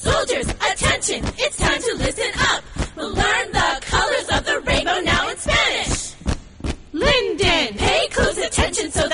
Soldiers, attention, it's time to listen up. We'll learn the colors of the rainbow now in Spanish. Linden, pay close attention so